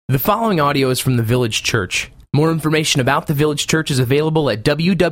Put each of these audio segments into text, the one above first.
The following audio is from the Village Church. More information about the Village Church is available at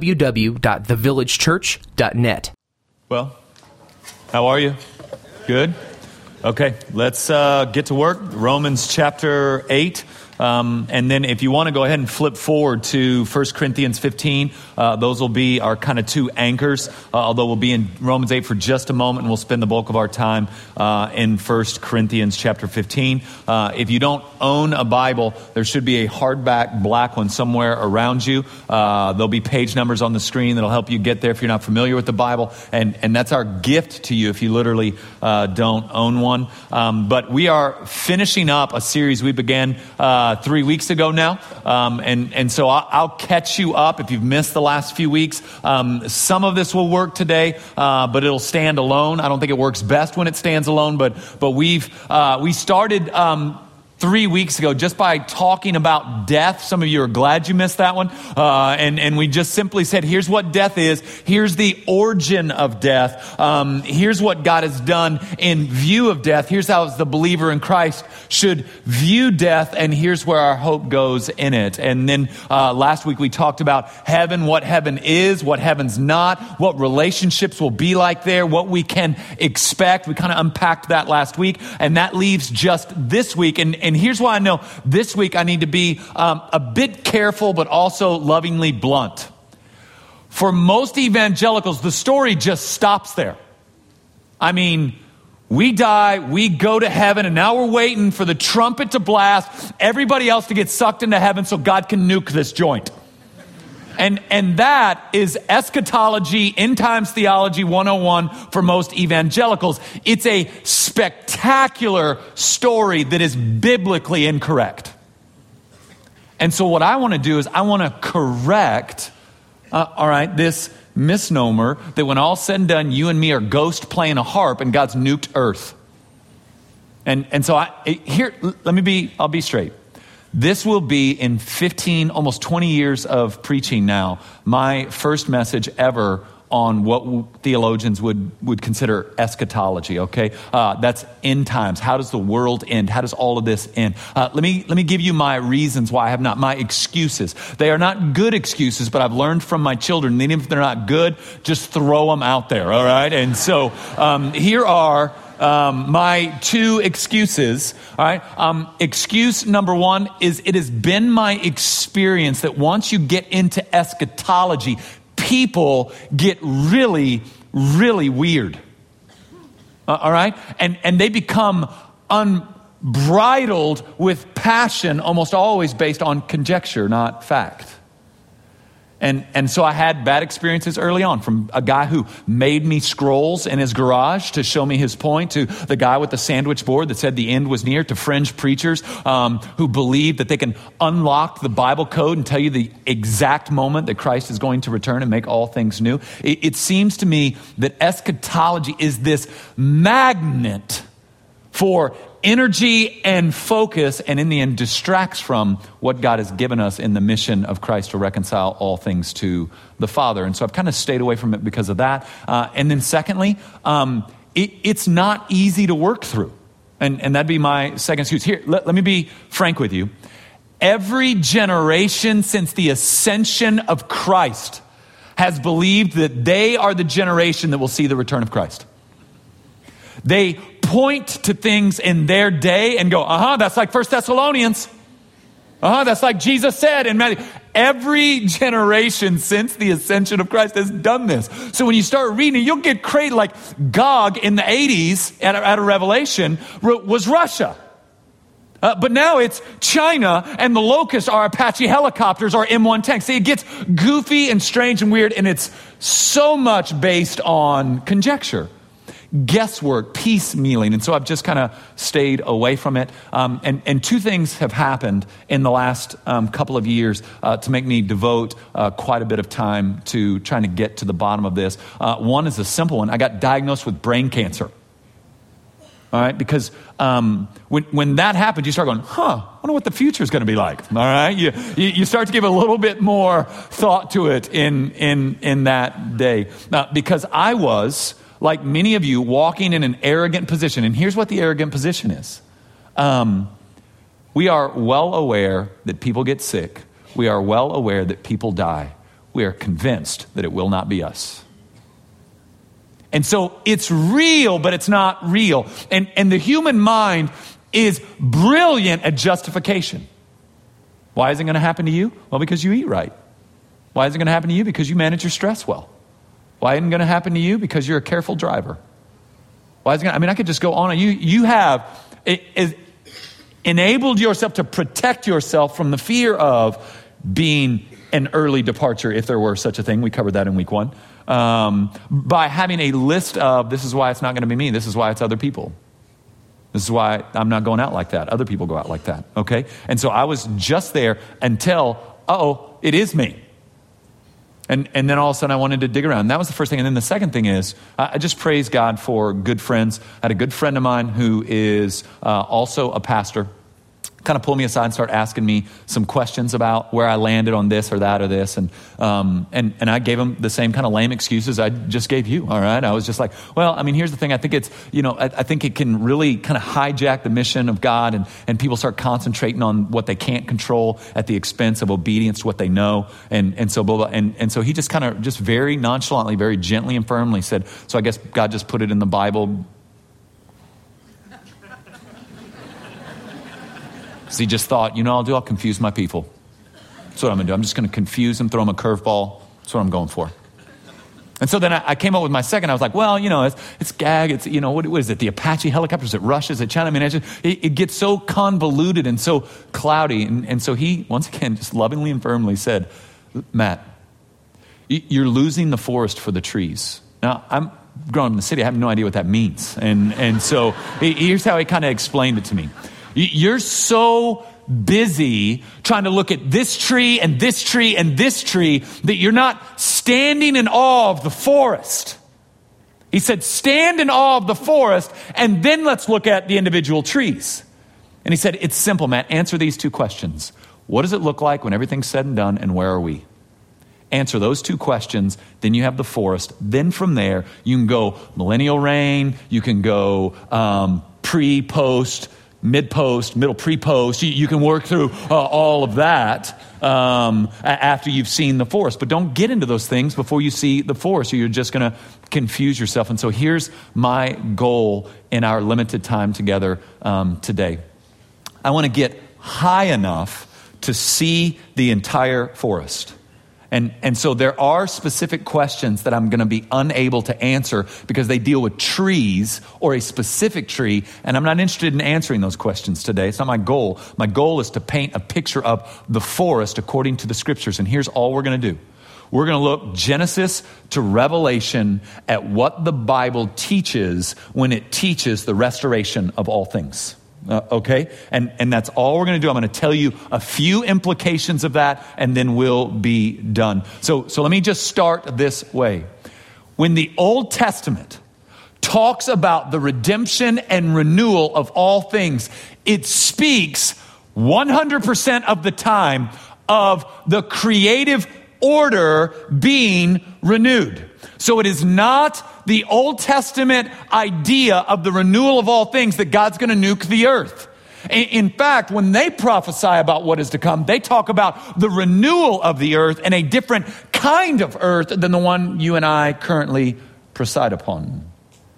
www.thevillagechurch.net. Well, how are you? Good? Okay, let's get to work. Romans chapter 8. And then if you want to go ahead and flip forward to 1 Corinthians 15, those will be our kind of two anchors, although we'll be in Romans 8 for just a moment, and we'll spend the bulk of our time in 1 Corinthians chapter 15. If you don't own a Bible, there should be a hardback black one somewhere around you. There'll be page numbers on the screen that'll help you get there if you're not familiar with the Bible, and that's our gift to you if you literally don't own one. But we are finishing up a series we began 3 weeks ago now. And so I'll catch you up if you've missed the last few weeks. Some of this will work today, but it'll stand alone. I don't think it works best when it stands alone, but we started 3 weeks ago just by talking about death. Some of you are glad you missed that one. And we just simply said, here's what death is. Here's the origin of death. Here's what God has done in view of death. Here's how the believer in Christ should view death. And here's where our hope goes in it. And then last week we talked about heaven, what heaven is, what heaven's not, what relationships will be like there, what we can expect. We kind of unpacked that last week. And that leaves just this week. And here's why I know this week I need to be a bit careful, but also lovingly blunt. For most evangelicals, the story just stops there. I mean, we die, we go to heaven, and now we're waiting for the trumpet to blast, everybody else to get sucked into heaven so God can nuke this joint. And that is eschatology, end times theology 101 for most evangelicals. It's a spectacular story that is biblically incorrect. And so what I want to do is I want to correct, this misnomer that when all's said and done, you and me are ghost playing a harp and God's nuked earth. And so I'll be straight. This will be in 15, almost 20 years of preaching now, my first message ever on what theologians would consider eschatology, okay? That's end times. How does the world end? How does all of this end? Let me give you my reasons why I have not, my excuses. They are not good excuses, but I've learned from my children, even if they're not good, just throw them out there, all right? And so here are my two excuses, all right? Excuse number one is it has been my experience that once you get into eschatology, people get really, really weird, all right? And they become unbridled with passion, almost always based on conjecture, not fact. And so I had bad experiences early on, from a guy who made me scrolls in his garage to show me his point, to the guy with the sandwich board that said the end was near, to fringe preachers who believe that they can unlock the Bible code and tell you the exact moment that Christ is going to return and make all things new. It seems to me that eschatology is this magnet for energy and focus, and in the end distracts from what God has given us in the mission of Christ to reconcile all things to the Father. And so I've kind of stayed away from it because of that. And then secondly, it's not easy to work through. And that'd be my second excuse. Here, let me be frank with you. Every generation since the ascension of Christ has believed that they are the generation that will see the return of Christ. They point to things in their day and go, that's like 1 Thessalonians. That's like Jesus said in Matthew. Every generation since the ascension of Christ has done this. So when you start reading, you'll get crazy. Like Gog in the 80s at a Revelation was Russia. But now it's China, and the locusts are Apache helicopters or M1 tanks. See, it gets goofy and strange and weird, and it's so much based on conjecture, guesswork, piecemealing. And so I've just kind of stayed away from it. And two things have happened in the last couple of years to make me devote quite a bit of time to trying to get to the bottom of this. One is a simple one. I got diagnosed with brain cancer. All right, because when that happens, you start going, I wonder what the future is going to be like. All right, you start to give a little bit more thought to it in that day. Because I was, like many of you, walking in an arrogant position. And here's what the arrogant position is. We are well aware that people get sick. We are well aware that people die. We are convinced that it will not be us. And so it's real, but it's not real. And the human mind is brilliant at justification. Why is it going to happen to you? Well, because you eat right. Why is it going to happen to you? Because you manage your stress well. Why isn't it going to happen to you? Because you're a careful driver. Why is it going to, I mean, I could just go on. You have enabled yourself to protect yourself from the fear of being an early departure, if there were such a thing. We covered that in week 1. By having a list of, this is why it's not going to be me. This is why it's other people. This is why I'm not going out like that. Other people go out like that, okay? And so I was just there until, it is me. And then all of a sudden I wanted to dig around. And that was the first thing. And then the second thing is, I just praise God for good friends. I had a good friend of mine who is also a pastor. Kind of pull me aside and start asking me some questions about where I landed on this or that or this. And I gave him the same kind of lame excuses I just gave you, all right? I was just like, well, I mean, here's the thing. I think it's, I think it can really kind of hijack the mission of God and people start concentrating on what they can't control at the expense of obedience to what they know. And so blah, blah. And so he just kind of just very nonchalantly, very gently and firmly said, so I guess God just put it in the Bible. So he just thought, I'll confuse my people. That's what I'm going to do. I'm just going to confuse them, throw them a curveball. That's what I'm going for. And so then I came up with my second. I was like, well, it's gag. It's, what is it? The Apache helicopters, it rushes at China. I mean, it gets so convoluted and so cloudy. And so he, once again, just lovingly and firmly said, Matt, you're losing the forest for the trees. Now, I'm growing up in the city. I have no idea what that means. And so here's how he kind of explained it to me. You're so busy trying to look at this tree and this tree and this tree that you're not standing in awe of the forest. He said, stand in awe of the forest and then let's look at the individual trees. And he said, it's simple, Matt. Answer these 2 questions. What does it look like when everything's said and done, and where are we? Answer those 2 questions, then you have the forest. Then from there, you can go millennial reign, you can go pre-post, mid-post, middle pre-post. You can work through all of that after you've seen the forest. But don't get into those things before you see the forest, or you're just going to confuse yourself. And so here's my goal in our limited time together today. I want to get high enough to see the entire forest. And so there are specific questions that I'm going to be unable to answer because they deal with trees or a specific tree, and I'm not interested in answering those questions today. It's not my goal. My goal is to paint a picture of the forest according to the scriptures, and here's all we're going to do. We're going to look Genesis to Revelation at what the Bible teaches when it teaches the restoration of all things. Okay? And that's all we're going to do. I'm going to tell you a few implications of that, and then we'll be done. So let me just start this way. When the Old Testament talks about the redemption and renewal of all things, it speaks 100% of the time of the creative order being renewed. So it is not the Old Testament idea of the renewal of all things that God's going to nuke the earth. In fact, when they prophesy about what is to come, they talk about the renewal of the earth and a different kind of earth than the one you and I currently preside upon.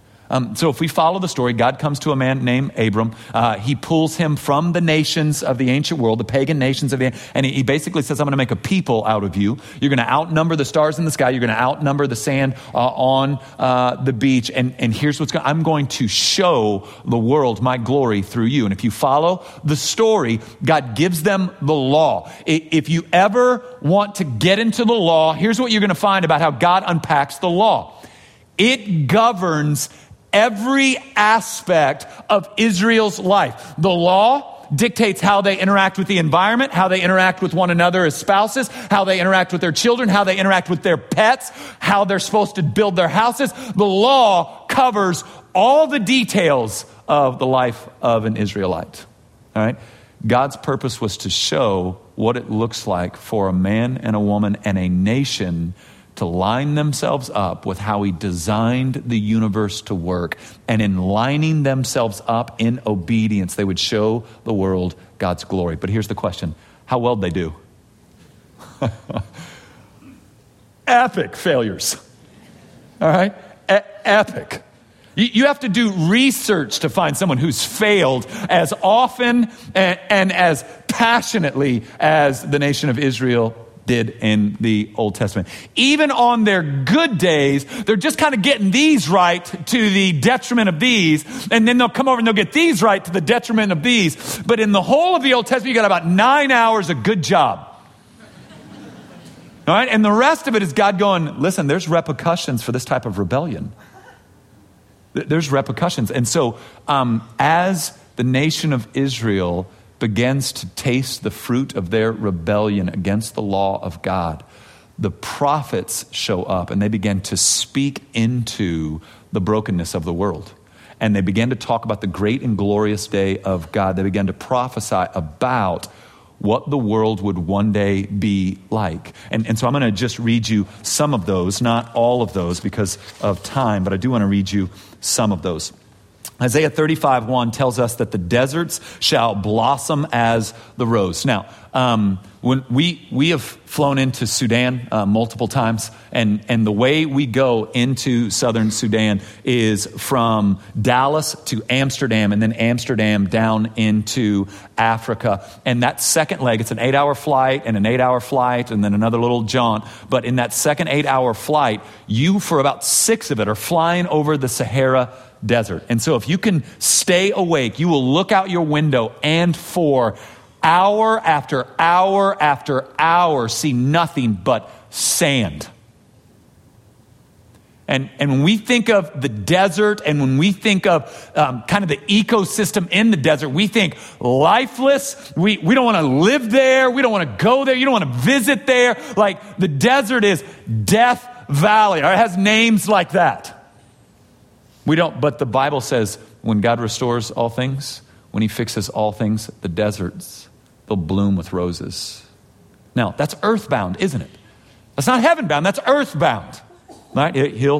So if we follow the story, God comes to a man named Abram. He pulls him from the nations of the ancient world, the pagan nations of and he basically says, I'm going to make a people out of you. You're going to outnumber the stars in the sky. You're going to outnumber the sand on the beach. And here's what's going I'm going to show the world my glory through you. And if you follow the story, God gives them the law. If you ever want to get into the law, here's what you're going to find about how God unpacks the law. It governs every aspect of Israel's life. The law dictates how they interact with the environment, how they interact with one another as spouses, how they interact with their children, how they interact with their pets, how they're supposed to build their houses. The law covers all the details of the life of an Israelite. All right? God's purpose was to show what it looks like for a man and a woman and a nation to line themselves up with how he designed the universe to work. And in lining themselves up in obedience, they would show the world God's glory. But here's the question. How well did they do? Epic failures. All right? Epic. You have to do research to find someone who's failed as often and as passionately as the nation of Israel did in the Old Testament. Even on their good days, they're just kind of getting these right to the detriment of these, and then they'll come over and they'll get these right to the detriment of these. But in the whole of the Old Testament, you got about 9 hours of good job. All right? And the rest of it is God going, listen, there's repercussions for this type of rebellion. There's repercussions. And so as the nation of Israel begins to taste the fruit of their rebellion against the law of God, the prophets show up and they begin to speak into the brokenness of the world. And they began to talk about the great and glorious day of God. They began to prophesy about what the world would one day be like. And so I'm going to just read you some of those, not all of those because of time, but I do want to read you some of those. Isaiah 35:1 tells us that the deserts shall blossom as the rose. Now, when we have flown into Sudan multiple times, and the way we go into southern Sudan is from Dallas to Amsterdam, and then Amsterdam down into Africa. And that second leg, it's an 8-hour flight and an 8-hour flight and then another little jaunt. But in that second 8-hour flight, you, for about 6 of it, are flying over the Sahara Desert. And so if you can stay awake, you will look out your window and for hour after hour after hour see nothing but sand. And when we think of the desert and when we think of kind of the ecosystem in the desert, we think lifeless. We don't want to live there. We don't want to go there. You don't want to visit there. Like the desert is Death Valley. It has names like that. We don't, but the Bible says when God restores all things, when he fixes all things, the deserts, they'll bloom with roses. Now, that's earthbound, isn't it? That's not heavenbound, that's earthbound. Right?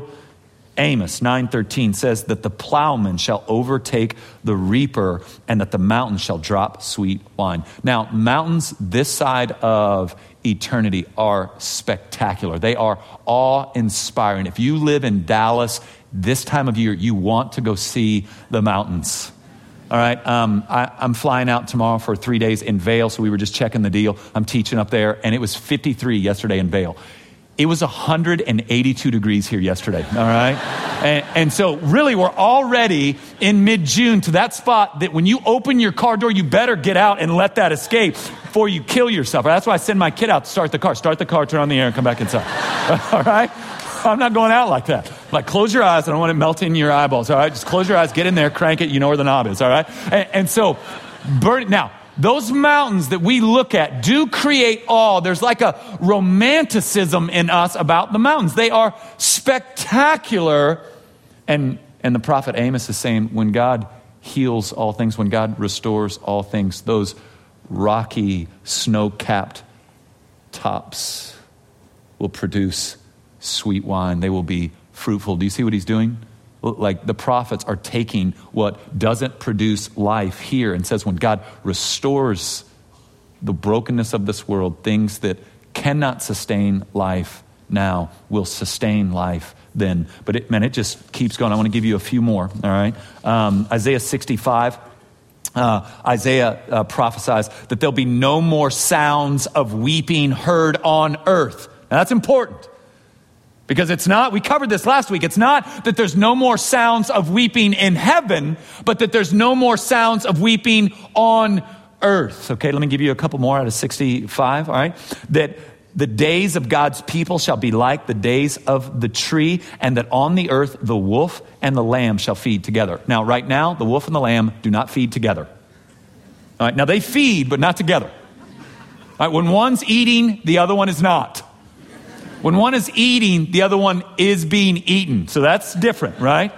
Amos 9:13 says that the plowman shall overtake the reaper and that the mountains shall drop sweet wine. Now, mountains this side of eternity are spectacular. They are awe-inspiring. If you live in Dallas this time of year, you want to go see the mountains. All right, I'm flying out tomorrow for 3 days in Vail, so we were just checking the deal. I'm teaching up there, and it was 53 yesterday in Vail. It was 182 degrees here yesterday, all right? And so really we're already in mid-June to that spot that when you open your car door, you better get out and let that escape before you kill yourself. That's why I send my kid out to start the car, turn on the air, and come back inside, all right? I'm not going out like that. Like, close your eyes. I don't want it melting your eyeballs, all right? Just close your eyes, get in there, crank it. You know where the knob is, all right? And so, burn it. Now, those mountains that we look at do create awe. There's like a romanticism in us about the mountains. They are spectacular. And the prophet Amos is saying, when God heals all things, when God restores all things, those rocky, snow-capped tops will produce sweet wine. They will be fruitful. Do you see what he's doing? Like the prophets are taking what doesn't produce life here and says when God restores the brokenness of this world, things that cannot sustain life now will sustain life then. But it just keeps going. I want to give you a few more, all right? Isaiah 65, Isaiah prophesies that there'll be no more sounds of weeping heard on earth. Now that's important. Because it's not, we covered this last week, it's not that there's no more sounds of weeping in heaven, but that there's no more sounds of weeping on earth. Okay, let me give you a couple more out of 65, all right? That the days of God's people shall be like the days of the tree, and that on the earth the wolf and the lamb shall feed together. Now, right now, the wolf and the lamb do not feed together. All right, now they feed, but not together. All right, when one's eating, the other one is not. When one is eating, the other one is being eaten. So that's different, right?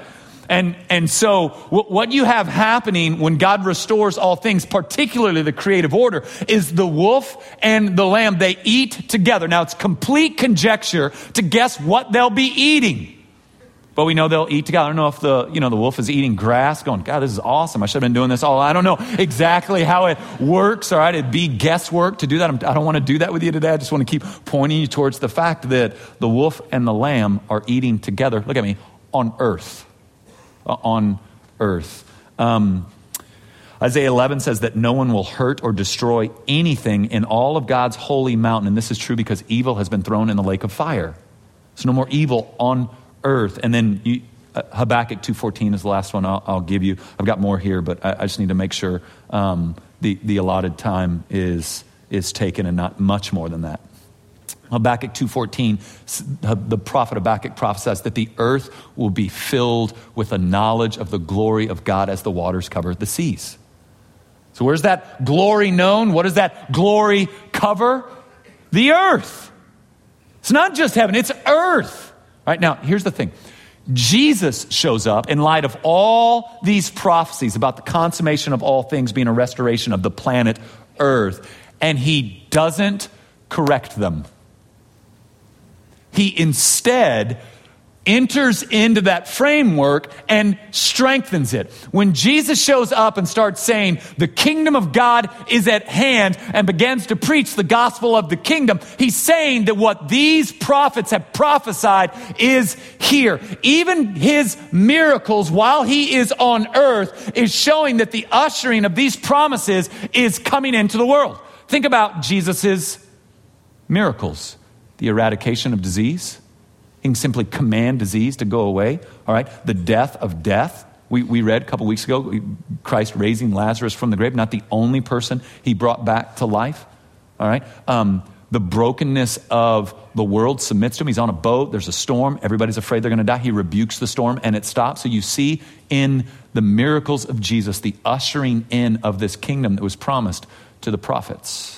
And so what you have happening when God restores all things, particularly the creative order, is the wolf and the lamb, they eat together. Now it's complete conjecture to guess what they'll be eating. But we know they'll eat together. I don't know if the wolf is eating grass, going, God, this is awesome. I should have been doing this all. I don't know exactly how it works. All right, it'd be guesswork to do that. I don't want to do that with you today. I just want to keep pointing you towards the fact that the wolf and the lamb are eating together. Look at me, on earth. On earth. Isaiah 11 says that no one will hurt or destroy anything in all of God's holy mountain. And this is true because evil has been thrown in the lake of fire. So no more evil on earth. And then Habakkuk 2:14 is the last one I'll give you. I've got more here, but I just need to make sure the allotted time is taken and not much more than that. Habakkuk 2:14, the prophet Habakkuk prophesies that the earth will be filled with a knowledge of the glory of God as the waters cover the seas. So where's that glory known? What does that glory cover? The earth. It's not just heaven, it's earth. All right, now, here's the thing. Jesus shows up in light of all these prophecies about the consummation of all things being a restoration of the planet Earth, and he doesn't correct them. He instead enters into that framework and strengthens it. When Jesus shows up and starts saying, the kingdom of God is at hand, and begins to preach the gospel of the kingdom, he's saying that what these prophets have prophesied is here. Even his miracles while he is on earth is showing that the ushering of these promises is coming into the world. Think about Jesus's miracles. The eradication of disease. He can simply command disease to go away. All right. The death of death. We read a couple weeks ago, Christ raising Lazarus from the grave, not the only person he brought back to life. All right. The brokenness of the world submits to him. He's on a boat. There's a storm. Everybody's afraid they're going to die. He rebukes the storm and it stops. So you see in the miracles of Jesus, the ushering in of this kingdom that was promised to the prophets.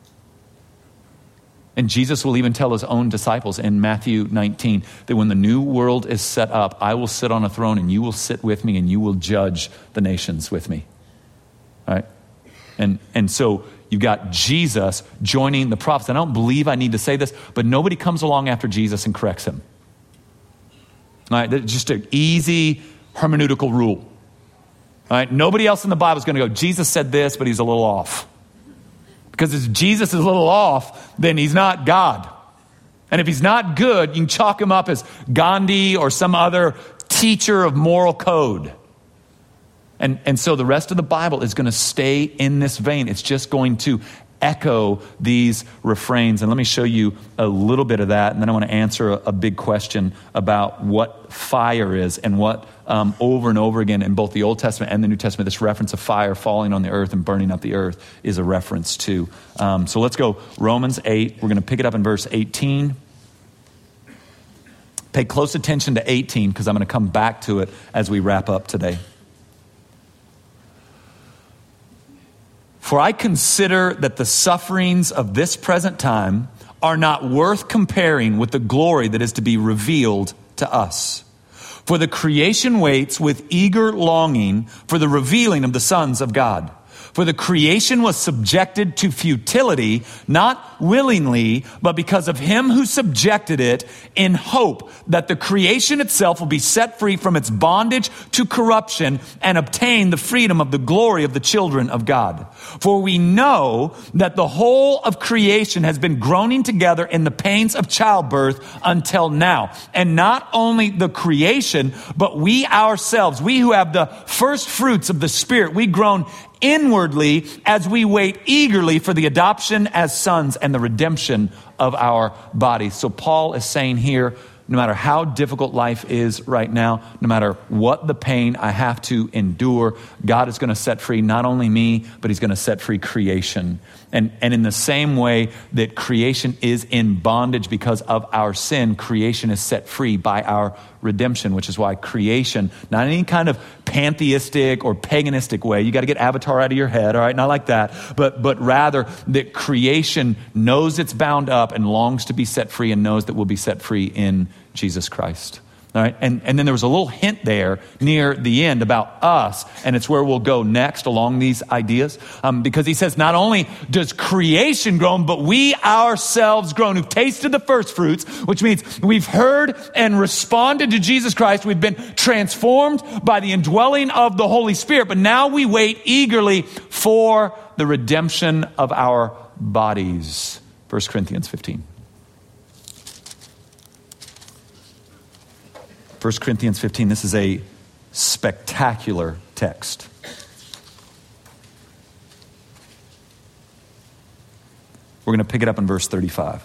And Jesus will even tell his own disciples in Matthew 19 that when the new world is set up, I will sit on a throne and you will sit with me and you will judge the nations with me. All right? And so you've got Jesus joining the prophets. I don't believe I need to say this, but nobody comes along after Jesus and corrects him. All right? That's just an easy hermeneutical rule. All right? Nobody else in the Bible is going to go, Jesus said this, but he's a little off. Because if Jesus is a little off, then he's not God. And if he's not good, you can chalk him up as Gandhi or some other teacher of moral code. And so the rest of the Bible is going to stay in this vein. It's just going to echo these refrains. And let me show you a little bit of that. And then I want to answer a big question about what fire is and what over and over again in both the Old Testament and the New Testament, this reference of fire falling on the earth and burning up the earth is a reference to. So let's go Romans 8. We're going to pick it up in verse 18. Pay close attention to 18 because I'm going to come back to it as we wrap up today. For I consider that the sufferings of this present time are not worth comparing with the glory that is to be revealed to us. For the creation waits with eager longing for the revealing of the sons of God. For the creation was subjected to futility, not willingly, but because of him who subjected it, in hope that the creation itself will be set free from its bondage to corruption and obtain the freedom of the glory of the children of God. For we know that the whole of creation has been groaning together in the pains of childbirth until now. And not only the creation, but we ourselves, we who have the first fruits of the Spirit, we groan inwardly as we wait eagerly for the adoption as sons and the redemption of our bodies. So Paul is saying here, no matter how difficult life is right now, no matter what the pain I have to endure, God is going to set free not only me, but he's going to set free creation. And in the same way that creation is in bondage because of our sin, creation is set free by our redemption, which is why creation, not in any kind of pantheistic or paganistic way, you got to get Avatar out of your head, all right, not like that, but rather that creation knows it's bound up and longs to be set free and knows that we'll be set free in Jesus Christ. All right, and then there was a little hint there near the end about us, and it's where we'll go next along these ideas, because he says not only does creation groan, but we ourselves groan who've tasted the first fruits, which means we've heard and responded to Jesus Christ. We've been transformed by the indwelling of the Holy Spirit, but now we wait eagerly for the redemption of our bodies. 1 Corinthians 15. 1 Corinthians 15, this is a spectacular text. We're going to pick it up in verse 35.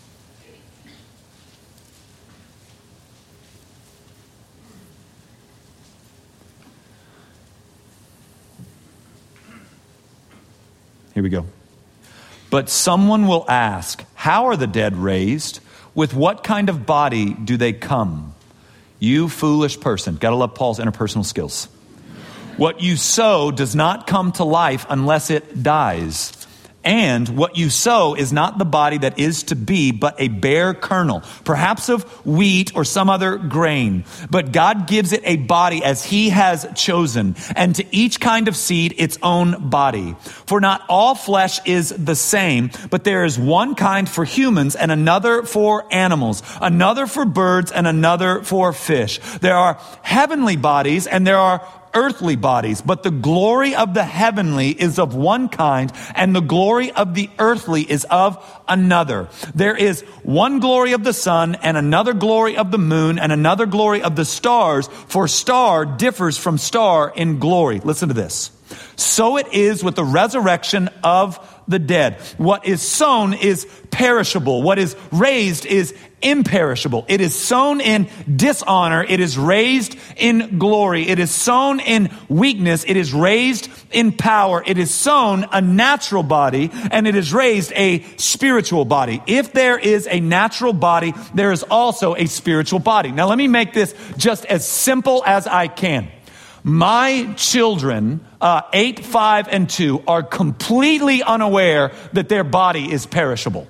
Here we go. But someone will ask, how are the dead raised? With what kind of body do they come? You foolish person. Gotta love Paul's interpersonal skills. What you sow does not come to life unless it dies. And what you sow is not the body that is to be, but a bare kernel, perhaps of wheat or some other grain. But God gives it a body as he has chosen, and to each kind of seed its own body. For not all flesh is the same, but there is one kind for humans and another for animals, another for birds and another for fish. There are heavenly bodies and there are earthly bodies, but the glory of the heavenly is of one kind, and the glory of the earthly is of another. There is one glory of the sun, and another glory of the moon, and another glory of the stars, for star differs from star in glory. Listen to this. So it is with the resurrection of the dead. What is sown is perishable. What is raised is imperishable. It is sown in dishonor. It is raised in glory. It is sown in weakness. It is raised in power. It is sown a natural body, and it is raised a spiritual body. If there is a natural body, there is also a spiritual body. Now let me make this just as simple as I can. My children, 8, 5, and 2, are completely unaware that their body is perishable.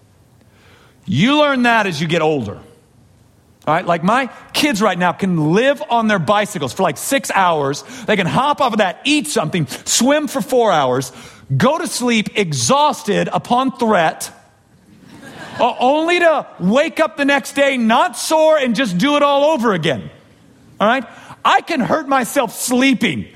You learn that as you get older. All right, like my kids right now can live on their bicycles for like 6 hours. They can hop off of that, eat something, swim for 4 hours, go to sleep exhausted upon threat, only to wake up the next day not sore and just do it all over again. All right? I can hurt myself sleeping.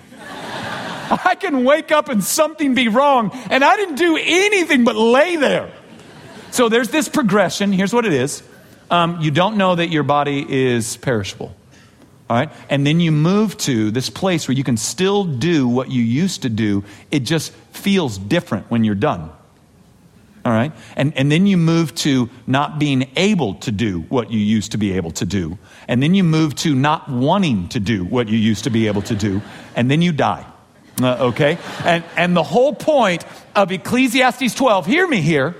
I can wake up and something be wrong, and I didn't do anything but lay there. So there's this progression. Here's what it is. You don't know that your body is perishable. All right? And then you move to this place where you can still do what you used to do. It just feels different when you're done. All right? And then you move to not being able to do what you used to be able to do. And then you move to not wanting to do what you used to be able to do. And then you die. Okay? And the whole point of Ecclesiastes 12, hear me here,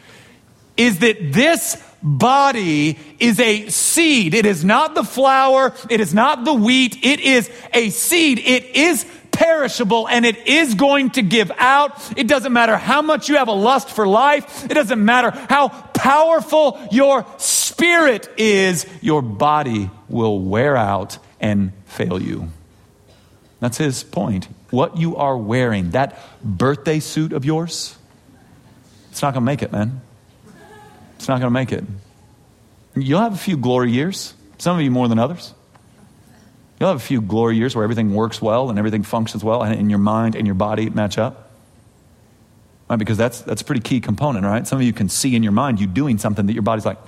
is that this body is a seed. It is not the flour. It is not the wheat. It is a seed. It is perishable, and it is going to give out. It doesn't matter how much you have a lust for life. It doesn't matter how powerful your spirit is. Your body will wear out and fail you. That's his point. What you are wearing, that birthday suit of yours, it's not going to make it, man. It's not going to make it. You'll have a few glory years. Some of you more than others. You'll have a few glory years where everything works well and everything functions well, and your mind and your body match up. Right? Because that's a pretty key component, right? Some of you can see in your mind you doing something that your body's like,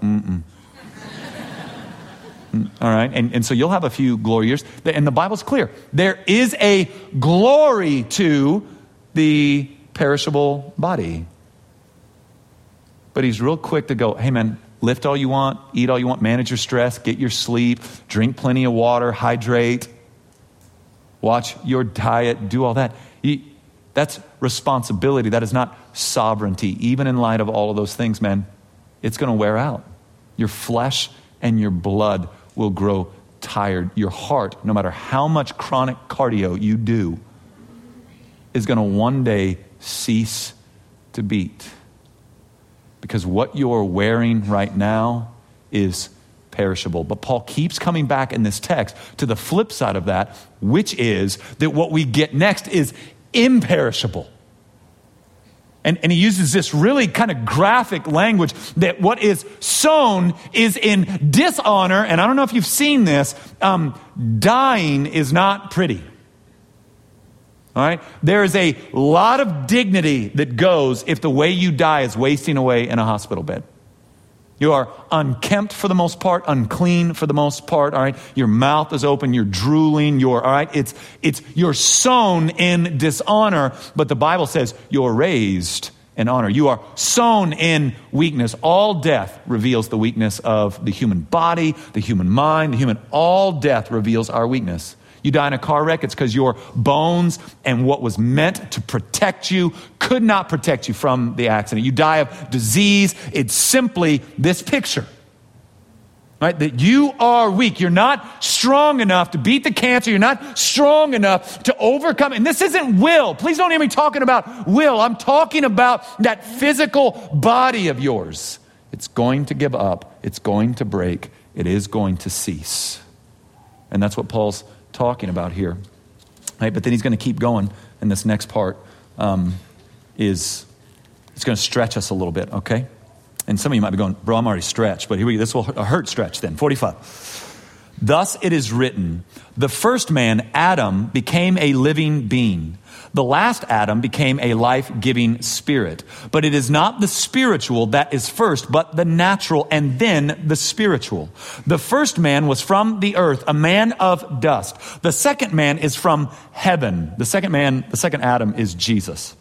All right? And so you'll have a few glory years. And the Bible's clear. There is a glory to the perishable body. But he's real quick to go, hey man, lift all you want, eat all you want, manage your stress, get your sleep, drink plenty of water, hydrate, watch your diet, do all that. That's responsibility. That is not sovereignty. Even in light of all of those things, man, it's going to wear out. Your flesh and your blood will grow tired. Your heart, no matter how much chronic cardio you do, is going to one day cease to beat. Because what you're wearing right now is perishable. But Paul keeps coming back in this text to the flip side of that, which is that what we get next is imperishable. And he uses this really kind of graphic language that what is sown is in dishonor. And I don't know if you've seen this. Dying is not pretty. All right? There is a lot of dignity that goes if the way you die is wasting away in a hospital bed. You are unkempt for the most part, unclean for the most part, all right? Your mouth is open, you're drooling, all right? You're sown in dishonor, but the Bible says you're raised in honor. You are sown in weakness. All death reveals the weakness of the human body, the human mind, all death reveals our weakness. You die in a car wreck, it's because your bones and what was meant to protect you could not protect you from the accident. You die of disease. It's simply this picture, right? That you are weak. You're not strong enough to beat the cancer. You're not strong enough to overcome. And this isn't will. Please don't hear me talking about will. I'm talking about that physical body of yours. It's going to give up. It's going to break. It is going to cease. And that's what Paul's talking about here, right? But then he's going to keep going, and this next part is it's going to stretch us a little bit, okay? And some of you might be going, bro, I'm already stretched, but here we go. This will hurt stretch then. 45. Thus it is written, the first man, Adam, became a living being. The last Adam became a life-giving spirit. But it is not the spiritual that is first, but the natural, and then the spiritual. The first man was from the earth, a man of dust. The second man is from heaven. The second Adam is Jesus.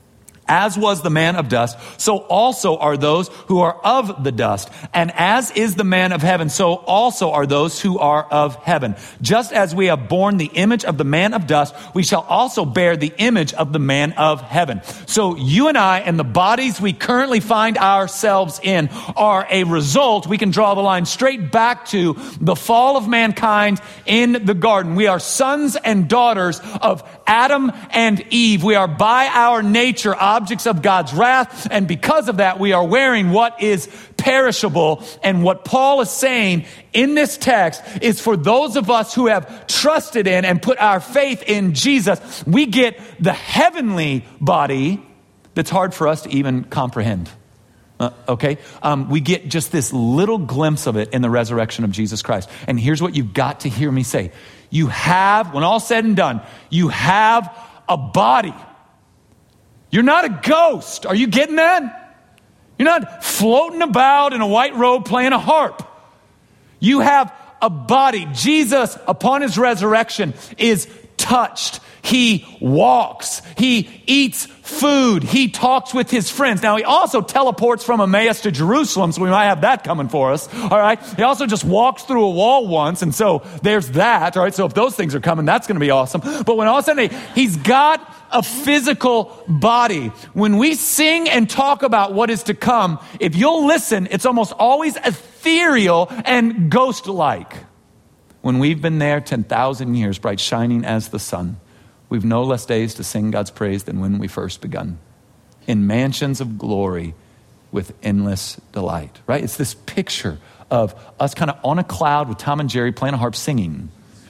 As was the man of dust, so also are those who are of the dust. And as is the man of heaven, so also are those who are of heaven. Just as we have borne the image of the man of dust, we shall also bear the image of the man of heaven. So you and I and the bodies we currently find ourselves in are a result. We can draw the line straight back to the fall of mankind in the garden. We are sons and daughters of Adam and Eve. We are by our nature objects of God's wrath, and because of that, we are wearing what is perishable. And what Paul is saying in this text is for those of us who have trusted in and put our faith in Jesus, we get the heavenly body that's hard for us to even comprehend. Okay? We get just this little glimpse of it in the resurrection of Jesus Christ. And here's what you've got to hear me say. You have, when all said and done, you have a body. You're not a ghost. Are you getting that? You're not floating about in a white robe playing a harp. You have a body. Jesus, upon his resurrection, is touched. He walks. He eats food. He talks with his friends. Now, he also teleports from Emmaus to Jerusalem, so we might have that coming for us. All right. He also just walks through a wall once, and so there's that. All right. So if those things are coming, that's going to be awesome. But when all of a sudden he's got a physical body, when we sing and talk about what is to come, if you'll listen, it's almost always ethereal and ghost-like. When we've been there 10,000 years, bright shining as the sun, we've no less days to sing God's praise than when we first begun. In mansions of glory with endless delight, right? It's this picture of us kind of on a cloud with Tom and Jerry playing a harp singing.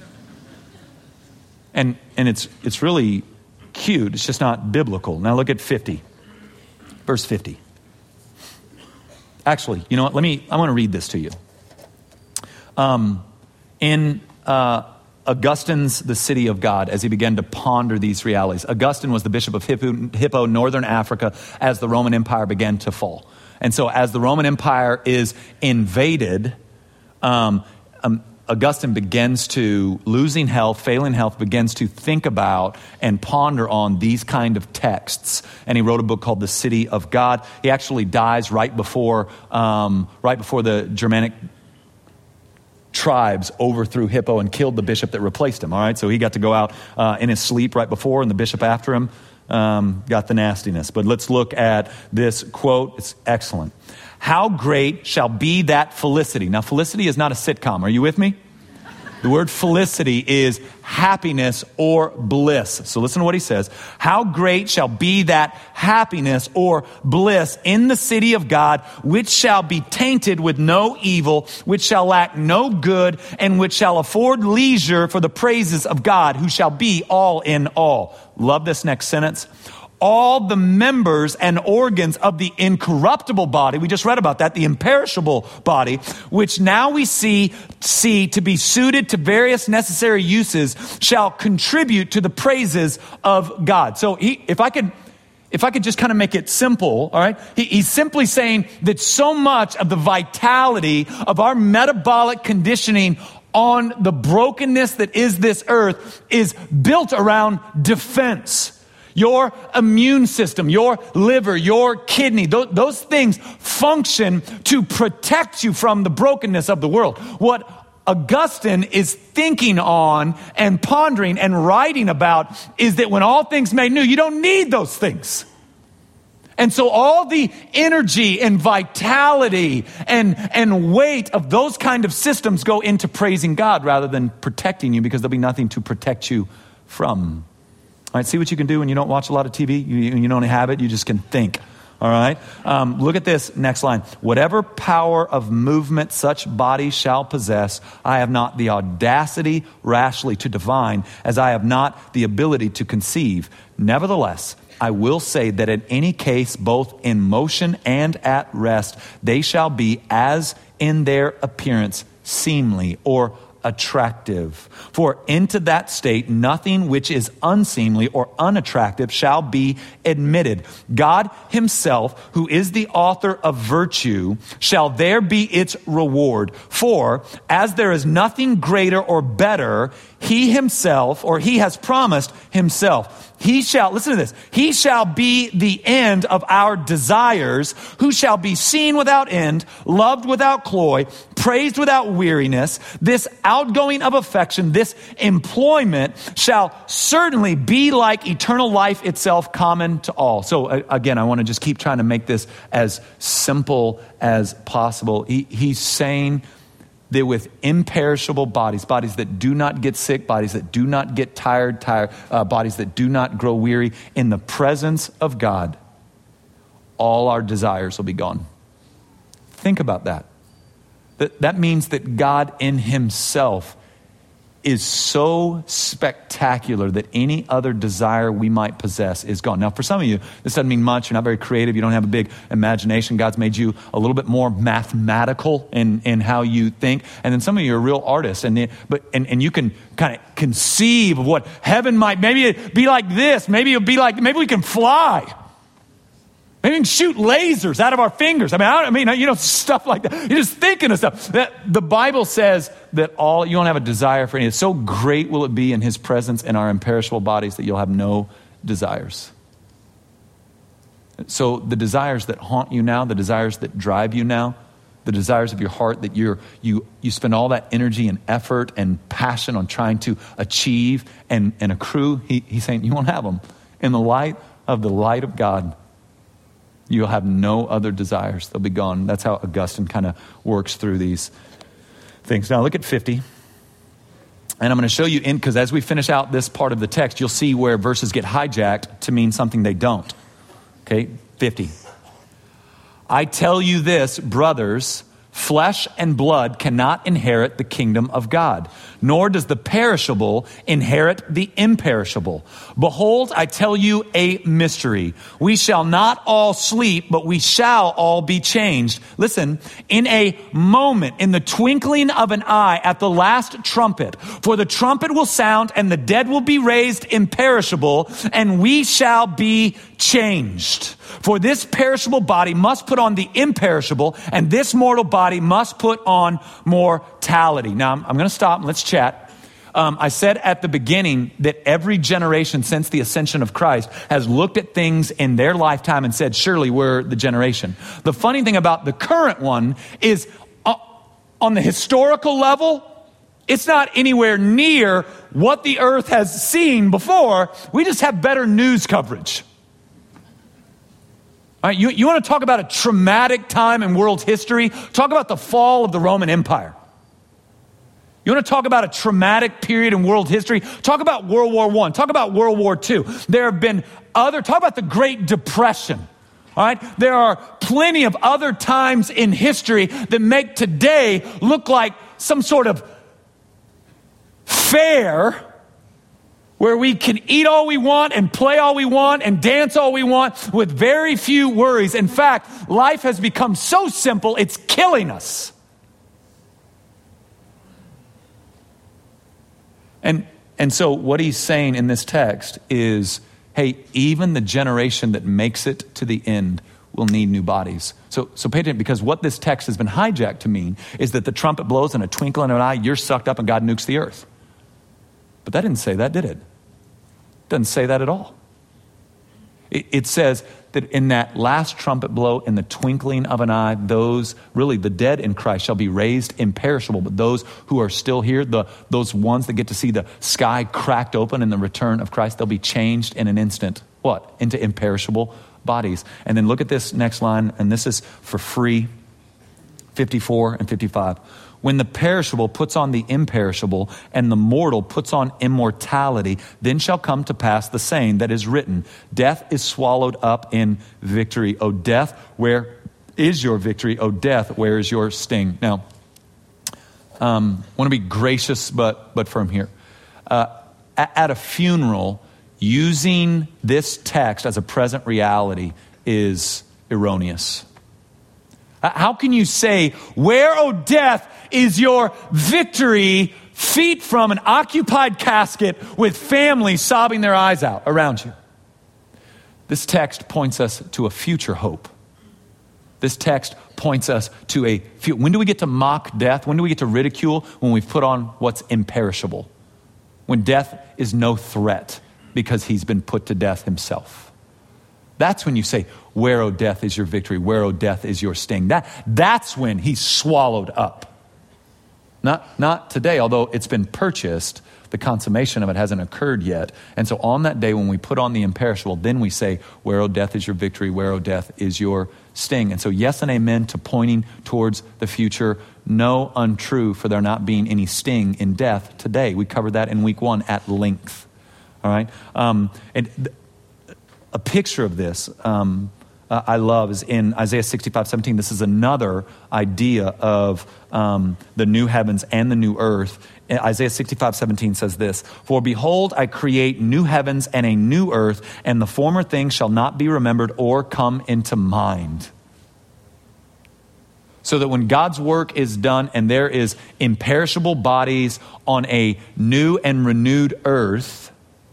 And it's really cute. It's just not biblical. Now look at 50. Verse 50. Actually, you know what? I want to read this to you. In Augustine's The City of God, as he began to ponder these realities. Augustine was the bishop of Hippo, northern Africa, as the Roman Empire began to fall. And so as the Roman Empire is invaded, Augustine begins to, losing health, failing health, begins to think about and ponder on these kind of texts. And he wrote a book called The City of God. He actually dies right before the Germanic tribes overthrew Hippo and killed the bishop that replaced him. All right, so he got to go out in his sleep right before, and the bishop after him got the nastiness. But let's look at this quote. It's excellent. How great shall be that felicity. Now, felicity is not a sitcom. Are you with me? The word felicity is happiness or bliss. So listen to what he says. How great shall be that happiness or bliss in the city of God, which shall be tainted with no evil, which shall lack no good, and which shall afford leisure for the praises of God, who shall be all in all. Love this next sentence. All the members and organs of the incorruptible body, we just read about that, the imperishable body, which now we see to be suited to various necessary uses, shall contribute to the praises of God. So if I could just kind of make it simple, all right? He's simply saying that so much of the vitality of our metabolic conditioning on the brokenness that is this earth is built around defense. Your immune system, your liver, your kidney, those things function to protect you from the brokenness of the world. What Augustine is thinking on and pondering and writing about is that when all things made new, you don't need those things. And so all the energy and vitality and weight of those kind of systems go into praising God rather than protecting you, because there'll be nothing to protect you from. All right, see what you can do when you don't watch a lot of TV? You don't have it, you just can think. All right? Look at this next line. Whatever power of movement such bodies shall possess, I have not the audacity rashly to divine, as I have not the ability to conceive. Nevertheless, I will say that in any case, both in motion and at rest, they shall be, as in their appearance, seemly or attractive. For into that state, nothing which is unseemly or unattractive shall be admitted. God himself, who is the author of virtue, shall there be its reward. For as there is nothing greater or better, he himself, or he has promised himself, he shall, listen to this, he shall be the end of our desires, who shall be seen without end, loved without cloy, praised without weariness. This outgoing of affection, this employment shall certainly be like eternal life itself, common to all. So again, I want to just keep trying to make this as simple as possible. He's saying that with imperishable bodies that do not get sick, bodies that do not get tired, bodies that do not grow weary, in the presence of God, all our desires will be gone. Think about that. That means that God in himself is so spectacular that any other desire we might possess is gone. Now, for some of you, this doesn't mean much. You're not very creative. You don't have a big imagination. God's made you a little bit more mathematical in how you think. And then some of you are real artists, and you can kind of conceive of what heaven might, maybe it'd be like this. Maybe it'll be like, maybe we can fly. Maybe we can shoot lasers out of our fingers. Stuff like that. You're just thinking of stuff. The Bible says that you don't have a desire for any. It's so great will it be in his presence in our imperishable bodies that you'll have no desires. So the desires that haunt you now, the desires that drive you now, the desires of your heart that you spend all that energy and effort and passion on trying to achieve and accrue, he's saying you won't have them. In the light of God, you'll have no other desires. They'll be gone. That's how Augustine kind of works through these things. Now look at 50. And I'm going to show you because as we finish out this part of the text, you'll see where verses get hijacked to mean something they don't. Okay, 50. I tell you this, brothers, flesh and blood cannot inherit the kingdom of God, nor does the perishable inherit the imperishable. Behold, I tell you a mystery. We shall not all sleep, but we shall all be changed. Listen, in a moment, in the twinkling of an eye, at the last trumpet. For the trumpet will sound, and the dead will be raised imperishable, and we shall be changed. For this perishable body must put on the imperishable, and this mortal body must put on mortality. Now, I'm going to stop and let's chat. I said at the beginning that every generation since the ascension of Christ has looked at things in their lifetime and said, surely we're the generation. The funny thing about the current one is on the historical level, it's not anywhere near what the earth has seen before. We just have better news coverage. All right, you want to talk about a traumatic time in world history? Talk about the fall of the Roman Empire. You want to talk about a traumatic period in world history? Talk about World War I. Talk about World War II. There have been talk about the Great Depression. All right? There are plenty of other times in history that make today look like some sort of fair where we can eat all we want and play all we want and dance all we want with very few worries. In fact, life has become so simple, it's killing us. And so what he's saying in this text is, hey, even the generation that makes it to the end will need new bodies. So pay attention, because what this text has been hijacked to mean is that the trumpet blows in a twinkling of an eye, you're sucked up and God nukes the earth. But that didn't say that, did it? It doesn't say that at all. It says that in that last trumpet blow, in the twinkling of an eye, those, really the dead in Christ shall be raised imperishable. But those who are still here, those ones that get to see the sky cracked open in the return of Christ, they'll be changed in an instant. What? Into imperishable bodies. And then look at this next line, and this is for free, 54 and 55. When the perishable puts on the imperishable, and the mortal puts on immortality, then shall come to pass the saying that is written, death is swallowed up in victory. O death, where is your victory? O death, where is your sting? Now, I want to be gracious but firm here. At a funeral, using this text as a present reality is erroneous. How can you say, where, O death, is your victory, feet from an occupied casket with families sobbing their eyes out around you? This text points us to a future hope. This text points us to a future. When do we get to mock death? When do we get to ridicule? When we've put on what's imperishable. When death is no threat because he's been put to death himself. That's when you say, where, O death, is your victory? Where, O death, is your sting? That's when he's swallowed up. Not today, although it's been purchased, the consummation of it hasn't occurred yet. And so on that day when we put on the imperishable, then we say, where, O death, is your victory? Where, O death, is your sting? And so yes and amen to pointing towards the future. No, untrue, for there not being any sting in death today. We covered that in week 1 at length. All right? A picture of this I love is in Isaiah 65:17. This is another idea of the new heavens and the new earth. Isaiah 65:17 says this, for behold, I create new heavens and a new earth, and the former things shall not be remembered or come into mind. So that when God's work is done and there is imperishable bodies on a new and renewed earth,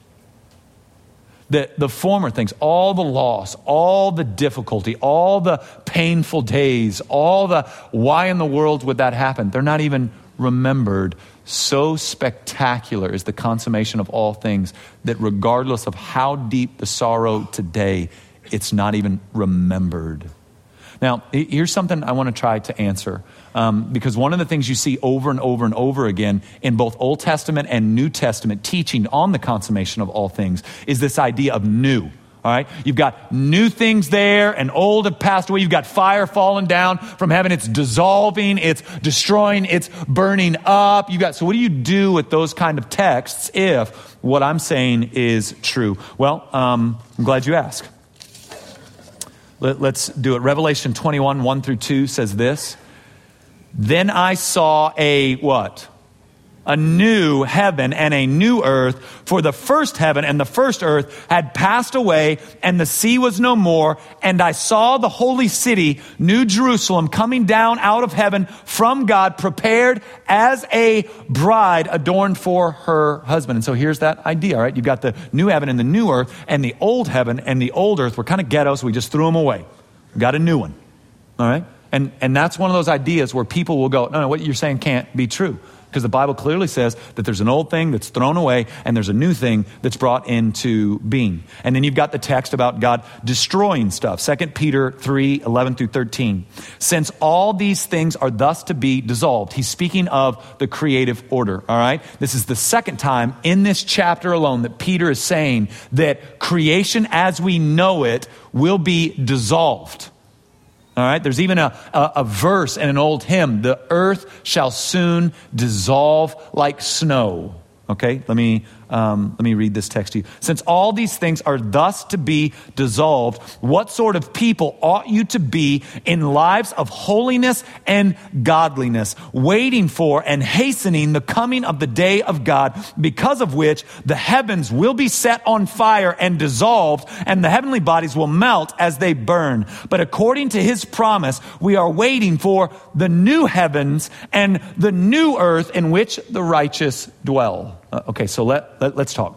the former things, all the loss, all the difficulty, all the painful days, all the why in the world would that happen? They're not even remembered. So spectacular is the consummation of all things that regardless of how deep the sorrow today, it's not even remembered. Now, here's something I want to try to answer. Because one of the things you see over and over and over again in both Old Testament and New Testament teaching on the consummation of all things is this idea of new. All right? You've got new things there and old have passed away. You've got fire falling down from heaven. It's dissolving, it's destroying, it's burning up. So what do you do with those kind of texts if what I'm saying is true? Well, I'm glad you asked. Let's do it. Revelation 21, 1 through 2 says this. Then I saw a what? A new heaven and a new earth, for the first heaven and the first earth had passed away, and the sea was no more. And I saw the holy city, New Jerusalem, coming down out of heaven from God, prepared as a bride adorned for her husband. And so here's that idea, all right? You've got the new heaven and the new earth, and the old heaven and the old earth were kind of ghetto, so we just threw them away. We got a new one, all right? And that's one of those ideas where people will go, no, what you're saying can't be true. Because the Bible clearly says that there's an old thing that's thrown away and there's a new thing that's brought into being. And then you've got the text about God destroying stuff. 2 Peter 3, 11 through 13. Since all these things are thus to be dissolved. He's speaking of the creative order, all right? This is the second time in this chapter alone that Peter is saying that creation as we know it will be dissolved. All right, there's even a verse in an old hymn, the earth shall soon dissolve like snow. Okay, let me read this text to you. Since all these things are thus to be dissolved, what sort of people ought you to be in lives of holiness and godliness, waiting for and hastening the coming of the day of God, because of which the heavens will be set on fire and dissolved, and the heavenly bodies will melt as they burn. But according to his promise, we are waiting for the new heavens and the new earth in which the righteous dwell. Okay, so let's talk.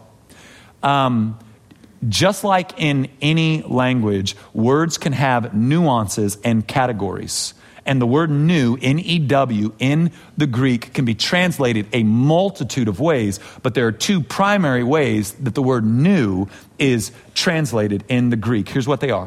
Just like in any language, words can have nuances and categories. And the word new, N-E-W, in the Greek can be translated a multitude of ways, but there are two primary ways that the word new is translated in the Greek. Here's what they are.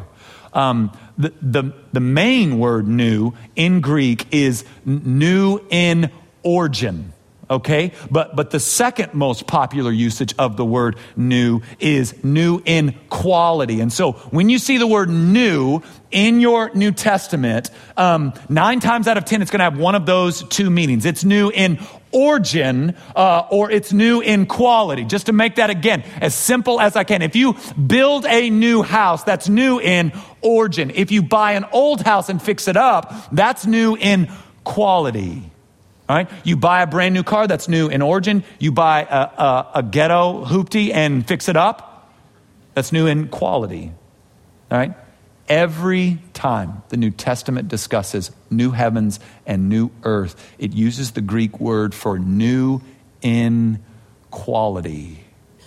The main word new in Greek is new in origin. Okay, but the second most popular usage of the word new is new in quality. And so when you see the word new in your New Testament, 9 times out of 10, it's going to have one of those two meanings. It's new in origin, or it's new in quality. Just to make that, again, as simple as I can. If you build a new house, that's new in origin. If you buy an old house and fix it up, that's new in quality. All right, you buy a brand new car, that's new in origin. You buy a ghetto hoopty and fix it up, that's new in quality. All right, every time the New Testament discusses new heavens and new earth, it uses the Greek word for new in quality,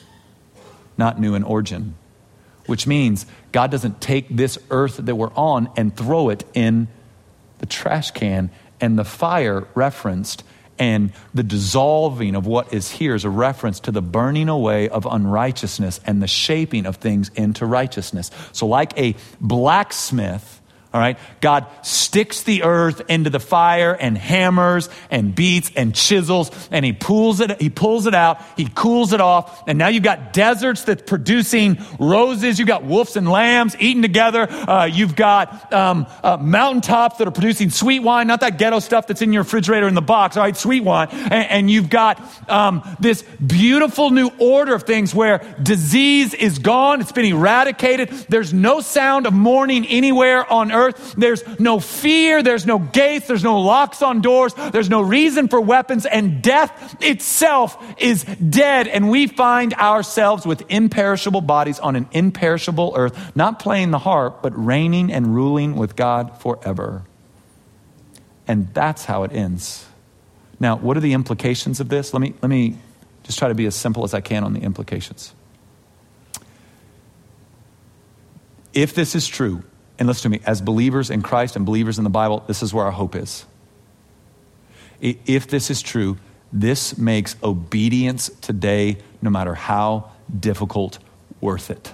not new in origin, which means God doesn't take this earth that we're on and throw it in the trash can. And the fire referenced and the dissolving of what is here is a reference to the burning away of unrighteousness and the shaping of things into righteousness. So like a blacksmith, all right, God sticks the earth into the fire and hammers and beats and chisels, and he pulls it out, he cools it off, and now you've got deserts that's producing roses, you've got wolves and lambs eating together, you've got mountaintops that are producing sweet wine, not that ghetto stuff that's in your refrigerator in the box, all right, sweet wine, and you've got this beautiful new order of things where disease is gone, it's been eradicated, there's no sound of mourning anywhere on earth. There's no fear, there's no gates, there's no locks on doors, there's no reason for weapons, and death itself is dead. And we find ourselves with imperishable bodies on an imperishable earth, not playing the harp, but reigning and ruling with God forever. And that's how it ends. Now, what are the implications of this? Let me just try to be as simple as I can on the implications. If this is true, and listen to me, as believers in Christ and believers in the Bible, this is where our hope is. If this is true, this makes obedience today, no matter how difficult, worth it.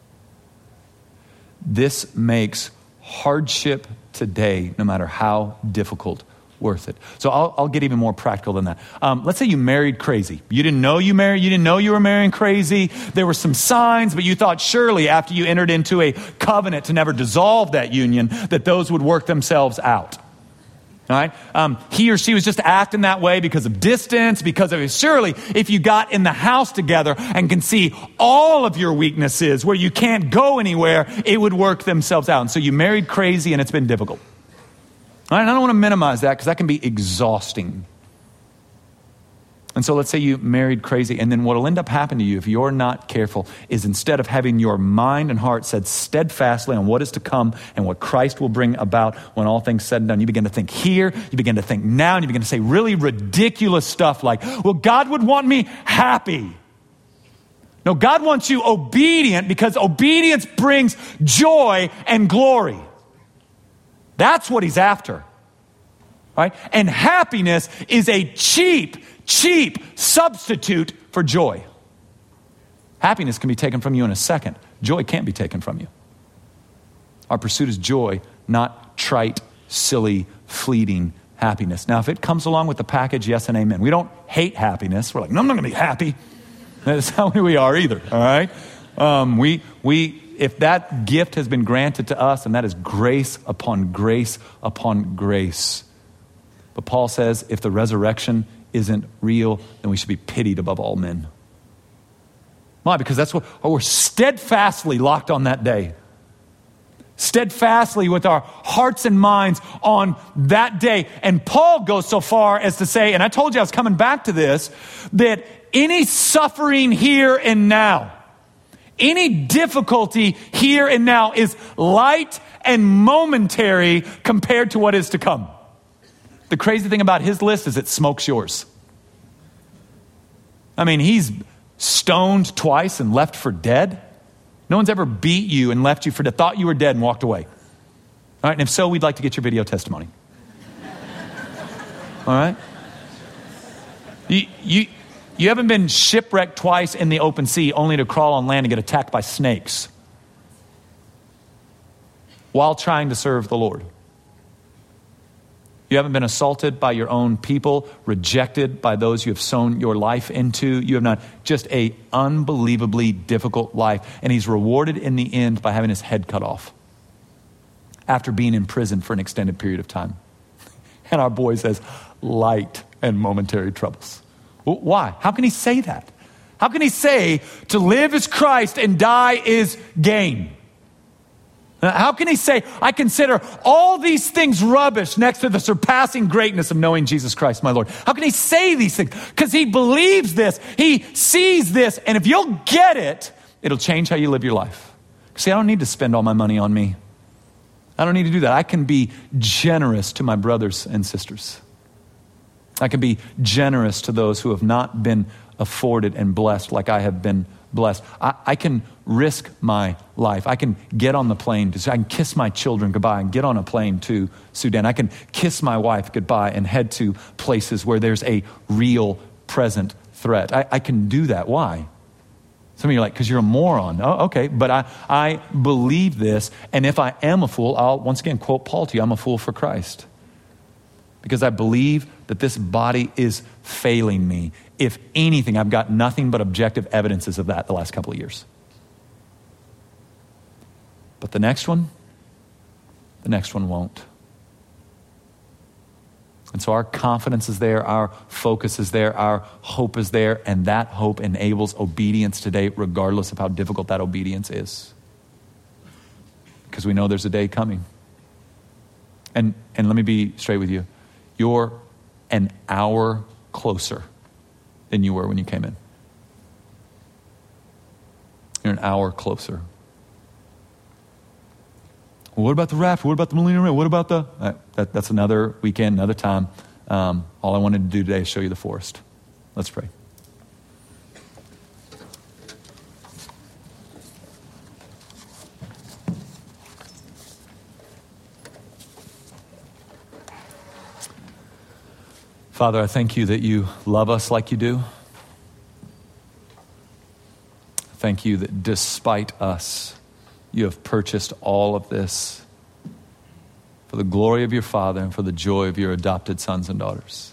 This makes hardship today, no matter how difficult, worth it. So I'll get even more practical than that. Let's say you married crazy. You didn't know you were marrying crazy. There were some signs, but you thought surely after you entered into a covenant to never dissolve that union, that those would work themselves out. All right? He or she was just acting that way because of distance, because of surely if you got in the house together and can see all of your weaknesses where you can't go anywhere, it would work themselves out. And so you married crazy and it's been difficult. All right, and I don't want to minimize that because that can be exhausting. And so let's say you married crazy, and then what will end up happening to you if you're not careful is instead of having your mind and heart set steadfastly on what is to come and what Christ will bring about when all things said and done, you begin to think here, you begin to think now, and you begin to say really ridiculous stuff like, well, God would want me happy. No, God wants you obedient because obedience brings joy and glory. That's what he's after, right? And happiness is a cheap substitute for joy. Happiness can be taken from you in a second. Joy can't be taken from you. Our pursuit is joy, not trite, silly, fleeting happiness. Now, if it comes along with the package, yes and amen. We don't hate happiness. We're like, no, I'm not going to be happy. That's not who we are either, all right? if that gift has been granted to us, and that is grace upon grace upon grace. But Paul says if the resurrection isn't real, then we should be pitied above all men. Why? Because that's what we're steadfastly locked on that day. Steadfastly with our hearts and minds on that day. And Paul goes so far as to say, and I told you I was coming back to this, that any suffering here and now, any difficulty here and now is light and momentary compared to what is to come. The crazy thing about his list is it smokes yours. I mean, he's stoned twice and left for dead. No one's ever beat you and left you for dead, thought you were dead and walked away. All right, and if so, we'd like to get your video testimony. All right? You haven't been shipwrecked twice in the open sea only to crawl on land and get attacked by snakes while trying to serve the Lord. You haven't been assaulted by your own people, rejected by those you have sown your life into. You have not just an unbelievably difficult life. And he's rewarded in the end by having his head cut off after being in prison for an extended period of time. And our boy says, light and momentary troubles. Well, why? How can he say that? How can he say to live is Christ and die is gain? How can he say, I consider all these things rubbish next to the surpassing greatness of knowing Jesus Christ, my Lord? How can he say these things? Because he believes this. He sees this. And if you'll get it, it'll change how you live your life. See, I don't need to spend all my money on me. I don't need to do that. I can be generous to my brothers and sisters. I can be generous to those who have not been afforded and blessed like I have been blessed. I can risk my life. I can get on the plane. I can kiss my children goodbye and get on a plane to Sudan. I can kiss my wife goodbye and head to places where there's a real present threat. I can do that. Why? Some of you are like, because you're a moron. Oh, okay. But I believe this. And if I am a fool, I'll once again quote Paul to you, I'm a fool for Christ. Because I believe that this body is failing me. If anything, I've got nothing but objective evidences of that the last couple of years. But the next one won't. And so our confidence is there, our focus is there, our hope is there, and that hope enables obedience today, regardless of how difficult that obedience is. Because we know there's a day coming. And let me be straight with you. You're an hour closer than you were when you came in. You're an hour closer. Well, what about the rapture? What about the millennium reign? What about the... that's another weekend, another time. All I wanted to do today is show you the forest. Let's pray. Father, I thank you that you love us like you do. Thank you that despite us, you have purchased all of this for the glory of your Father and for the joy of your adopted sons and daughters.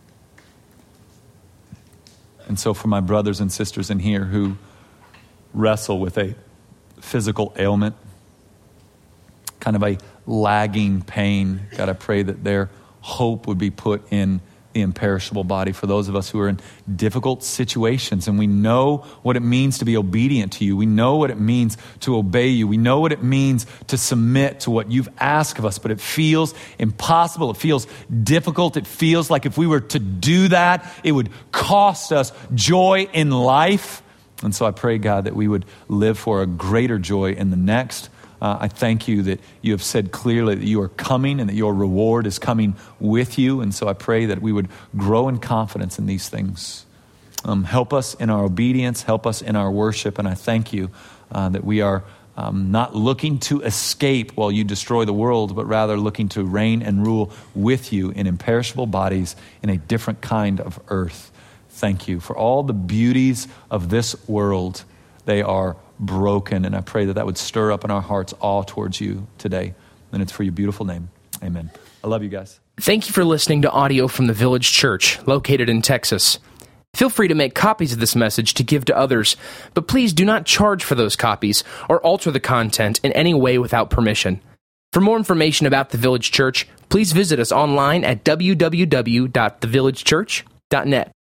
And so for my brothers and sisters in here who wrestle with a physical ailment, kind of a lagging pain, God, I pray that their hope would be put in the imperishable body. For those of us who are in difficult situations and we know what it means to be obedient to you, we know what it means to obey you, we know what it means to submit to what you've asked of us, but it feels impossible, it feels difficult, it feels like if we were to do that, it would cost us joy in life. And so I pray, God, that we would live for a greater joy in the next. I thank you that you have said clearly that you are coming and that your reward is coming with you. And so I pray that we would grow in confidence in these things. Help us in our obedience. Help us in our worship. And I thank you that we are not looking to escape while you destroy the world, but rather looking to reign and rule with you in imperishable bodies in a different kind of earth. Thank you for all the beauties of this world. They are broken, and I pray that that would stir up in our hearts awe towards you today. And it's for your beautiful name. Amen. I love you guys. Thank you for listening to audio from the Village Church, located in Texas. Feel free to make copies of this message to give to others, but please do not charge for those copies or alter the content in any way without permission. For more information about the Village Church, please visit us online at www.thevillagechurch.net.